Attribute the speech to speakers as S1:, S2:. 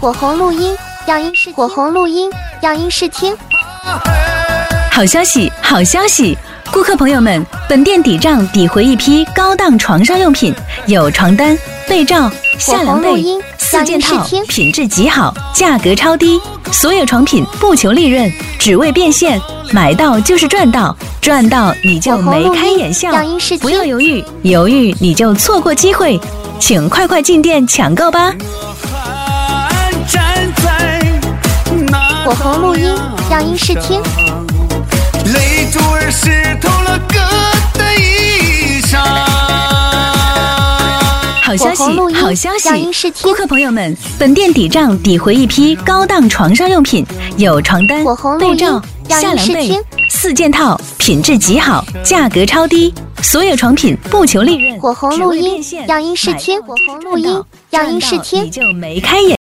S1: 火红录音，样音试火红录音，样音试听。
S2: 好消息，好消息！顾客朋友们，本店抵账抵回一批高档床上用品，有床单、被罩、下凉被4件套，品质极好，价格超低。所有床品不求利润，只为变现，买到就是赚到，赚到你就眉开眼笑。不要犹豫，犹豫你就错过机会，请快快进店抢购吧！
S1: 火红录音，样音试听。
S3: 泪珠儿湿透了哥的衣裳。
S2: 好消息，好消息！顾客朋友们，本店抵账抵回一批高档床上用品，有床单、被罩、下凉被4件套，品质极好，价格超低。所有床品不求利润，
S1: 火红录音，样音试听。火红录音，样音试听。
S2: 你就眉开眼。